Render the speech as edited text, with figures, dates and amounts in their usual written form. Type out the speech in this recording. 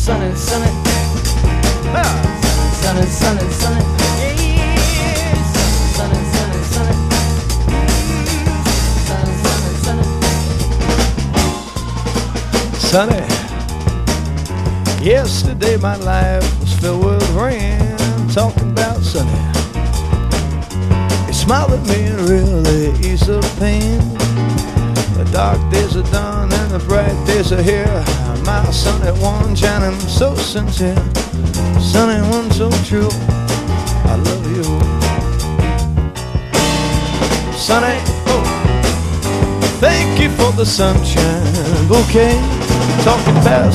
sunny, sunny. Sunny, sunny, sunny. Yeah, sunny, sunny, sunny. Sunny, sunny, sunny. Sunny. Yesterday my life was filled with rain. Talking about Sunny. He smiled at me and really eased the pain. The dark days are done and the bright days are here. My Sunny one shining so sincere. Sunny one so true. I love you. Sunny, oh, thank you for the sunshine bouquet. Talking about